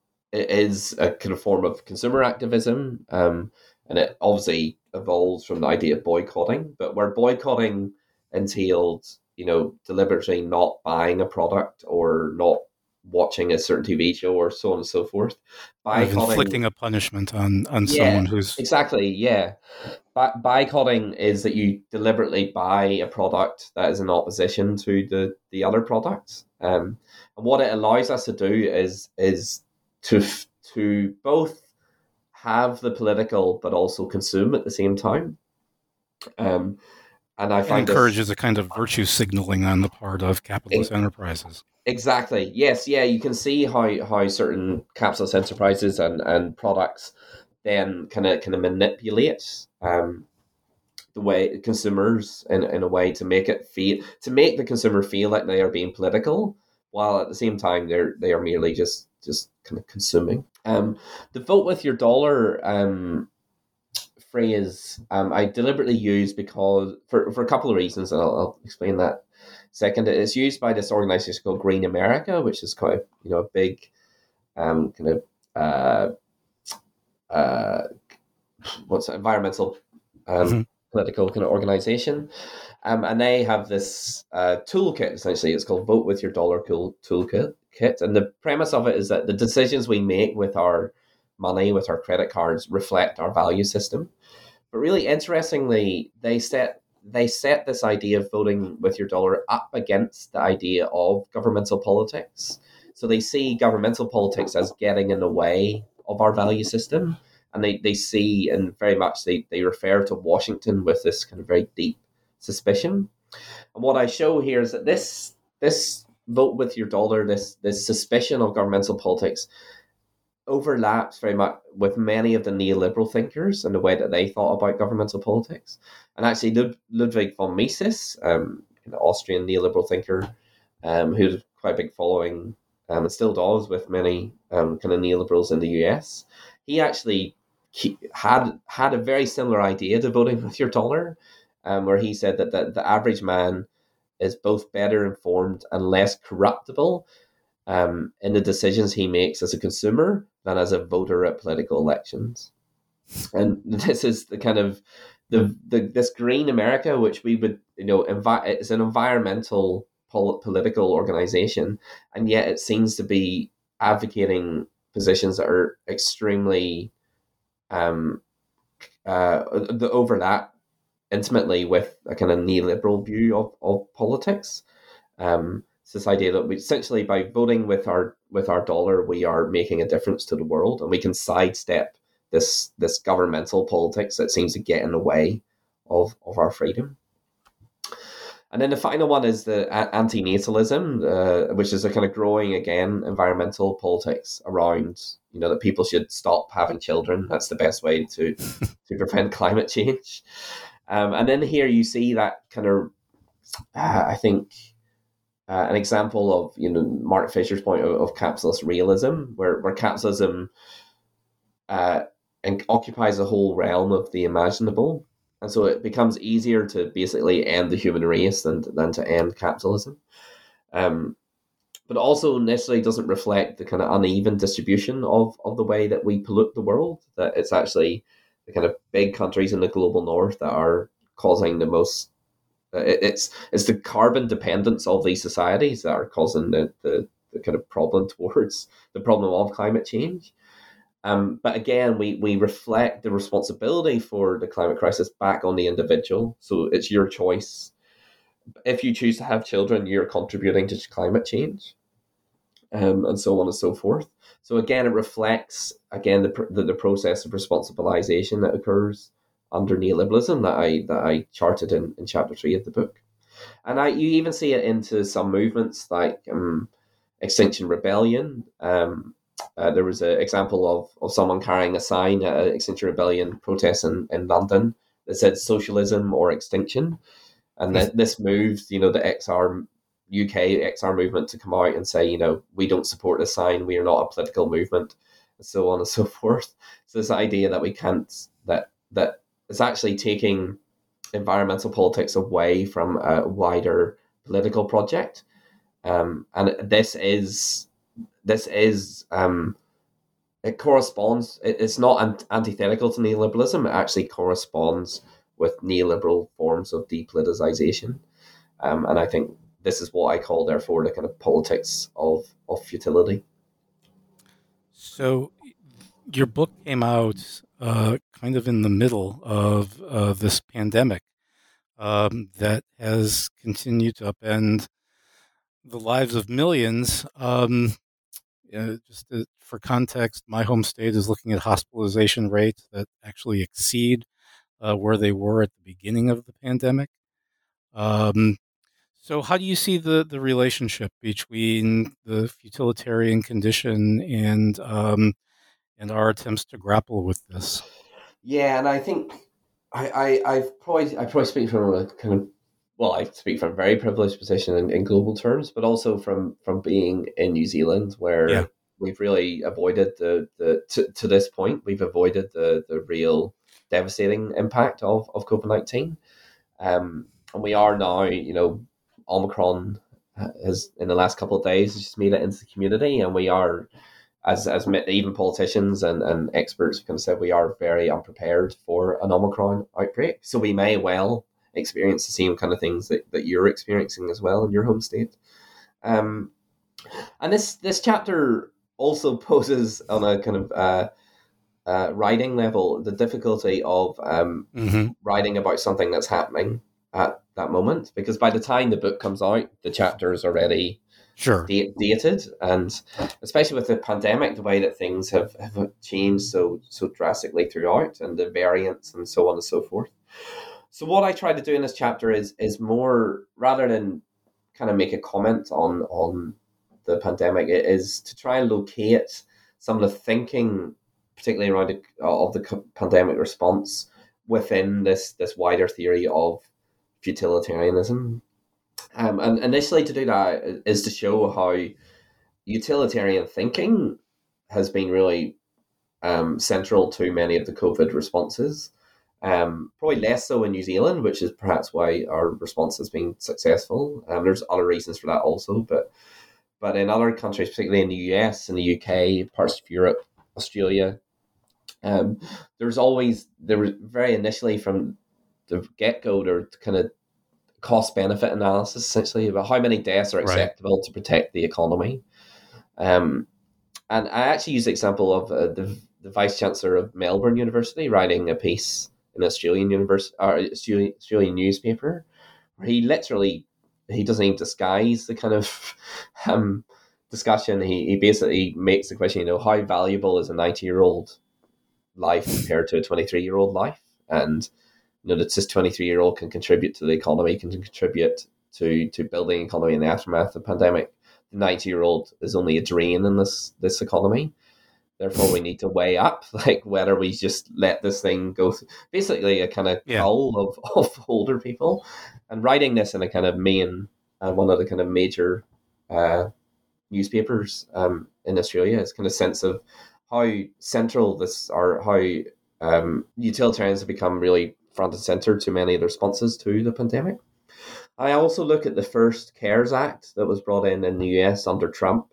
is a kind of form of consumer activism, um, and it obviously evolves from the idea of boycotting, but where boycotting entailed, you know, deliberately not buying a product or not watching a certain T V show or so on and so forth. Boycotting, inflicting a punishment on, on yeah, someone who's... Exactly, yeah. By- boycotting is that you deliberately buy a product that is in opposition to the, the other products. Um, and what it allows us to do is is to to both have the political but also consume at the same time. Um And I find it encourages this, a kind of virtue signaling on the part of capitalist it, enterprises. Exactly. Yes. Yeah. You can see how, how certain capitalist enterprises and, and products then kind of kind of manipulate um, the way consumers in, in a way to make it feel to make the consumer feel like they are being political, while at the same time they're they are merely just just kind of consuming. Um, the vote with your dollar. Um, phrase um, I deliberately use because for, for a couple of reasons, and I'll, I'll explain that second. It's used by this organization called Green America, which is quite you know a big um, kind of uh, uh, what's it, environmental um, mm-hmm. political kind of organization, um, and they have this uh, toolkit. Essentially, it's called Vote with Your Dollar Cool Toolkit. Kit. And the premise of it is that the decisions we make with our money, with our credit cards, reflect our value system. But really interestingly, they set they set this idea of voting with your dollar up against the idea of governmental politics. So they see governmental politics as getting in the way of our value system. And they, they see, and very much they, they refer to Washington with this kind of very deep suspicion. And what I show here is that this this vote with your dollar, this this suspicion of governmental politics overlaps very much with many of the neoliberal thinkers and the way that they thought about governmental politics. And actually, Lud- Ludwig von Mises, um, an Austrian neoliberal thinker, um, who had quite a big following, um, and still does with many um, kind of neoliberals in the U S, he actually had had a very similar idea to voting with your dollar, um, where he said that the, the average man is both better informed and less corruptible um, in the decisions he makes as a consumer than as a voter at political elections. And this is the kind of the, the this Green America, which we would you know envi- it's an environmental pol- political organization, and yet it seems to be advocating positions that are extremely um uh the overlap intimately with a kind of neoliberal view of, of politics. Um, it's this idea that we essentially, by voting with our with our dollar, we are making a difference to the world, and we can sidestep this this governmental politics that seems to get in the way of, of our freedom. And then the final one is the anti-natalism, uh, which is a kind of growing, again, environmental politics around, you know, that people should stop having children. That's the best way to to prevent climate change. Um, and then here you see that kind of, uh, I think, uh, an example of, you know, Mark Fisher's point of, of capitalist realism, where, where capitalism uh, and occupies a whole realm of the imaginable. And so it becomes easier to basically end the human race than, than to end capitalism. Um, but also necessarily doesn't reflect the kind of uneven distribution of, of the way that we pollute the world, that it's actually the kind of big countries in the global north that are causing the most, uh, it, it's it's the carbon dependence of these societies that are causing the, the, the kind of problem towards the problem of climate change. Um, but again, we, we reflect the responsibility for the climate crisis back on the individual. So it's your choice. If you choose to have children, you're contributing to climate change, um, and so on and so forth. So again, it reflects, again, the the, the process of responsibilization that occurs under neoliberalism that I that I charted in, in chapter three of the book. And I you even see it into some movements like um, Extinction Rebellion. Um, Uh, there was an example of, of someone carrying a sign at an Extinction Rebellion protest in, in London that said socialism or extinction. And that this moved, you know, the X R U K X R movement to come out and say, you know, we don't support this sign, we are not a political movement, and so on and so forth. So this idea that we can't, that that is actually taking environmental politics away from a wider political project. Um, and this is... This is, um, it corresponds, it, it's not antithetical to neoliberalism, it actually corresponds with neoliberal forms of depoliticization. Um, and I think this is what I call, therefore, the kind of politics of, of futility. So your book came out uh, kind of in the middle of uh, this pandemic um, that has continued to upend the lives of millions. Um, Uh, just to, for context, my home state is looking at hospitalization rates that actually exceed uh, where they were at the beginning of the pandemic. Um, so how do you see the, the relationship between the futilitarian condition and um, and our attempts to grapple with this? Yeah, and I think I, I I've probably I probably speak from a kind of well, I speak from a very privileged position in, in global terms, but also from, from being in New Zealand, where yeah. we've really avoided the, the to, to this point, we've avoided the, the real devastating impact of, of COVID nineteen. Um, and we are now, you know, Omicron has, in the last couple of days, just made it into the community, and we are, as as even politicians and, and experts kind of said, we are very unprepared for an Omicron outbreak. So we may well experience the same kind of things that, that you're experiencing as well in your home state. Um, and this this chapter also poses on a kind of uh, uh, writing level the difficulty of um, mm-hmm. writing about something that's happening at that moment, because by the time the book comes out, the chapter is already sure date, dated, and especially with the pandemic, the way that things have, have changed so so drastically throughout, and the variants and so on and so forth. So what I try to do in this chapter is is more, rather than kind of make a comment on on the pandemic, it is to try and locate some of the thinking, particularly around the, of the pandemic response within this this wider theory of utilitarianism. Um, and initially to do that is to show how utilitarian thinking has been really um, central to many of the COVID responses. Um, probably less so in New Zealand, which is perhaps why our response has been successful. Um, there's other reasons for that also, but but in other countries, particularly in the U S, in the U K, parts of Europe, Australia, um, there's always, there was very initially from the get-go, there kind of cost-benefit analysis, essentially, about how many deaths are acceptable right. to protect the economy. Um, and I actually use the example of uh, the, the Vice-Chancellor of Melbourne University writing a piece in an Australian, university, or Australian, Australian newspaper, where he literally, he doesn't even disguise the kind of um, discussion. He, he basically makes the question, you know, how valuable is a ninety-year-old life compared to a twenty-three-year-old life? And you know, that this twenty-three-year-old can contribute to the economy, can contribute to, to building the economy in the aftermath of the pandemic. The ninety-year-old is only a drain in this this economy. Therefore, we need to weigh up, like, whether we just let this thing go through, basically a kind of yeah. cull of, of older people. And writing this in a kind of main, uh, one of the kind of major uh, newspapers um, in Australia, is kind of sense of how central this, or how um, utilitarians have become really front and center to many of the responses to the pandemic. I also look at the first CARES Act that was brought in in the U S under Trump,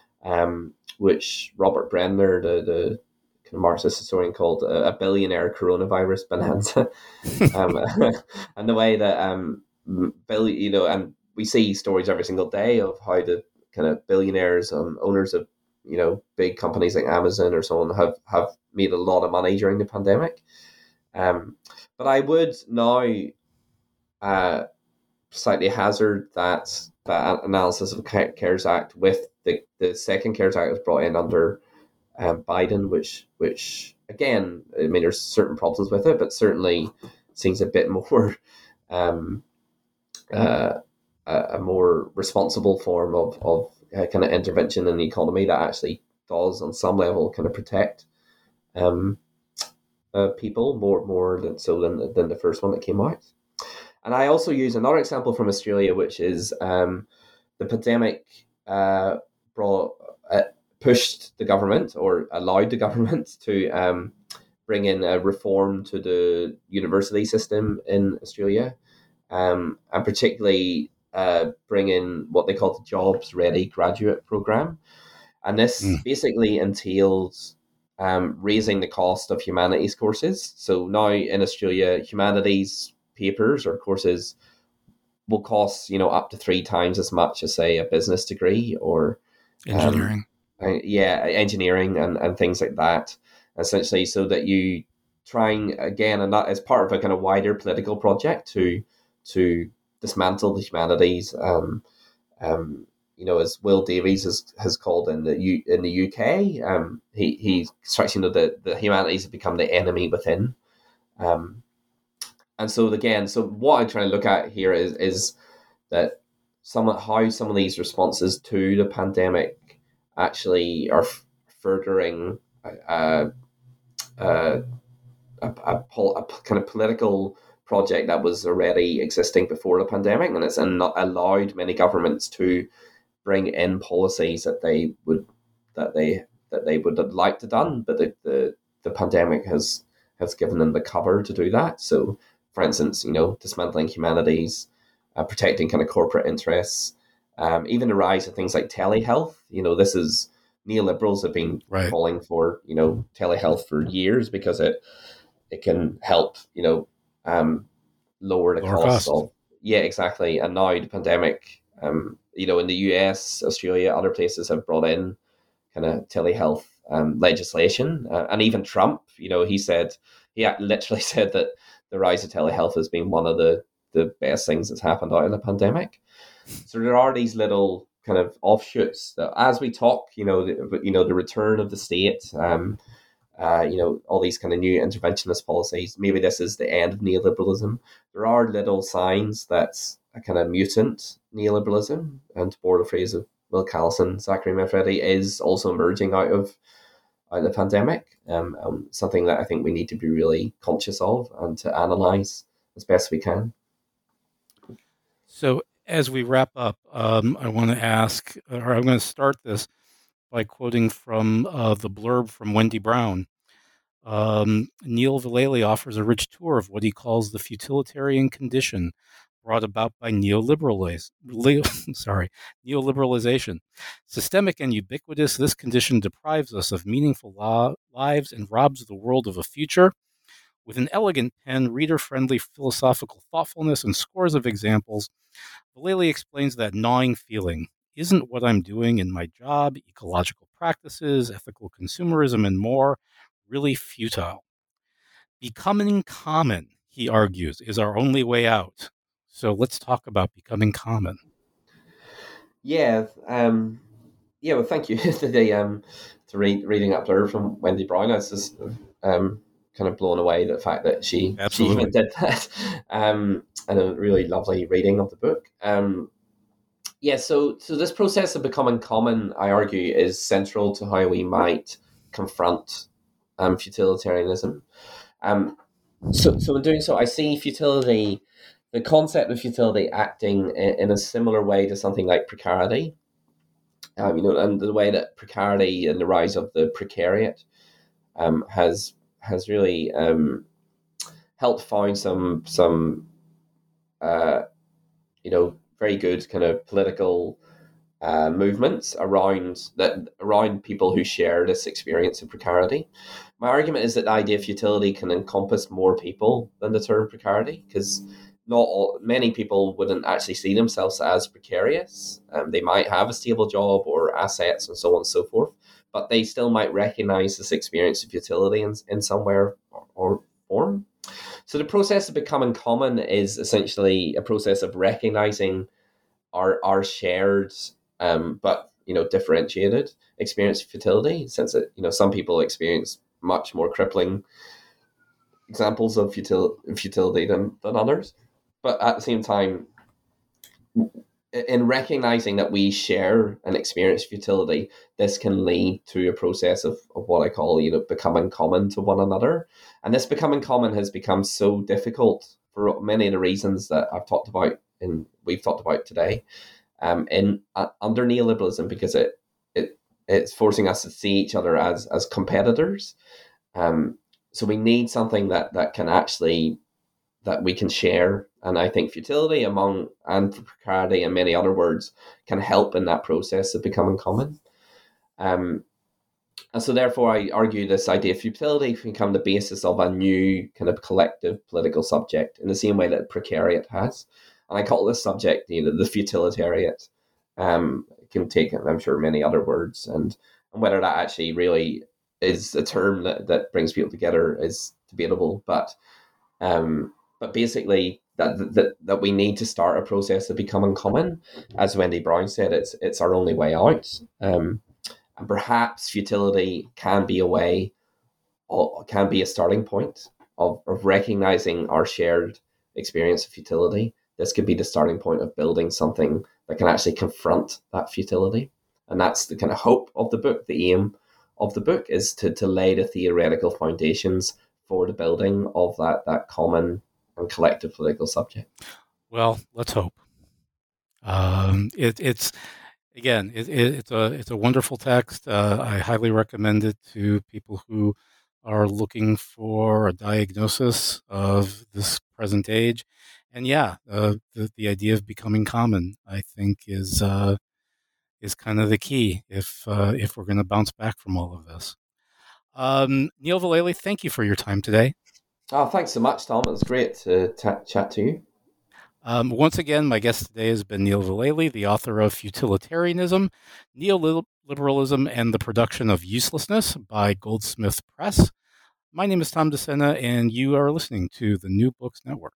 um, which Robert Brenner, the, the kind of Marxist historian, called a, a billionaire coronavirus bonanza. um, and the way that, um, Bill, you know, and we see stories every single day of how the kind of billionaires, um, owners of, you know, big companies like Amazon or so on have, have made a lot of money during the pandemic. Um, but I would now uh, slightly hazard that that analysis of the CARES Act with the, the second CARES Act that was brought in under um, Biden, which which again, I mean, there's certain problems with it, but certainly seems a bit more um, uh, a, a more responsible form of of uh, kind of intervention in the economy that actually does, on some level, kind of protect um. Uh, people more more than so than than the first one that came out. And I also use another example from Australia, which is um, the pandemic uh, brought uh, pushed the government, or allowed the government to um, bring in a reform to the university system in Australia, um, and particularly uh, bring in what they call the Jobs Ready Graduate Program. And this mm. basically entails Um, raising the cost of humanities courses. So now in Australia, humanities papers or courses will cost, you know, up to three times as much as, say, a business degree or engineering. Um, uh, yeah, engineering and, and things like that, essentially, so that you trying again, and that is part of a kind of wider political project to to dismantle the humanities. Um, um, You know, as Will Davies has, has called in the U, in the U K, um, he he starts, you know, the, the humanities have become the enemy within, um, and so again, so what I'm trying to look at here is is that some how some of these responses to the pandemic actually are f- furthering uh, uh, a, a, a, a kind of political project that was already existing before the pandemic, and it's not allowed many governments to bring in policies that they would that they that they would have liked to done, but the, the, the pandemic has has given them the cover to do that. So, for instance, you know, dismantling humanities, uh, protecting kind of corporate interests, um, even the rise of things like telehealth. You know, this is neoliberals have been right. calling for, you know, telehealth for years because it it can help, you know, um, lower the lower cost cost. of yeah, exactly. And now the pandemic, um, you know, in the U S, Australia, other places have brought in kind of telehealth um, legislation, uh, and even Trump, you know, he said he literally said that the rise of telehealth has been one of the the best things that's happened out of the pandemic. So there are these little kind of offshoots that, as we talk, you know, the, you know, the return of the state, um, uh, you know, all these kind of new interventionist policies. Maybe this is the end of neoliberalism. There are little signs that's a kind of mutant neoliberalism, and to borrow the phrase of Will Callison, Zachary Manfredi is also emerging out of, out of the pandemic. Um, um, something that I think we need to be really conscious of and to analyse as best we can. So as we wrap up, um, I want to ask, or I'm going to start this by quoting from uh, the blurb from Wendy Brown. Um, Neil Vallely offers a rich tour of what he calls the futilitarian condition brought about by neoliberaliz- sorry, neoliberalization. Systemic and ubiquitous, this condition deprives us of meaningful lo- lives and robs the world of a future. With an elegant pen, reader-friendly philosophical thoughtfulness, and scores of examples, Vallely explains that gnawing feeling isn't what I'm doing in my job, ecological practices, ethical consumerism, and more, really futile. Becoming common, he argues, is our only way out. So let's talk about becoming common. Yeah, um, yeah. Well, thank you to the um, to read reading up there from Wendy Brown. I was just um, kind of blown away the fact that she Absolutely. she even did that, um, and a really lovely reading of the book. Um, yeah, so so this process of becoming common, I argue, is central to how we might confront um, futilitarianism. Um, so so in doing so, I see futility. The concept of futility acting in, in a similar way to something like precarity, um, you know, and the way that precarity and the rise of the precariat um, has has really um, helped found some some uh, you know very good kind of political uh, movements around that around people who share this experience of precarity. My argument is that the idea of futility can encompass more people than the term precarity, because not all, many people wouldn't actually see themselves as precarious. Um, they might have a stable job or assets and so on and so forth, but they still might recognize this experience of futility in, in some way or, or form. So the process of becoming common is essentially a process of recognizing our our shared um, but you know differentiated experience of futility, since that you know some people experience much more crippling examples of futil- futility than, than others. But at the same time, in recognizing that we share an experience of futility, this can lead to a process of, of what I call, you know, becoming common to one another. And this becoming common has become so difficult for many of the reasons that I've talked about and we've talked about today, um, in uh, under neoliberalism, because it it it's forcing us to see each other as as competitors. Um, so we need something that that can actually that we can share. And I think futility among and precarity and many other words can help in that process of becoming common. Um, and so therefore I argue this idea of futility can become the basis of a new kind of collective political subject in the same way that precariat has. And I call this subject, you know, the futilitariat. Um, it can take, I'm sure, many other words, and, and whether that actually really is a term that, that brings people together is debatable. But um, But basically, that, that that we need to start a process of becoming common. As Wendy Brown said, it's it's our only way out. Um, and perhaps futility can be a way, or can be a starting point of, of recognizing our shared experience of futility. This could be the starting point of building something that can actually confront that futility. And that's the kind of hope of the book. The aim of the book is to, to lay the theoretical foundations for the building of that that common and collective political subject. Well, let's hope. Um, it, it's again, it, it, it's a it's a wonderful text. Uh, I highly recommend it to people who are looking for a diagnosis of this present age. And yeah, uh, the, the idea of becoming common, I think, is uh, is kind of the key if uh, if we're going to bounce back from all of this. Um, Neil Vallely, thank you for your time today. Oh, thanks so much, Tom. It was great to t- chat to you. Um, once again, my guest today has been Neil Vallely, the author of Futilitarianism, Neoliberalism, and the Production of Uselessness by Goldsmith Press. My name is Tom DeSena, and you are listening to the New Books Network.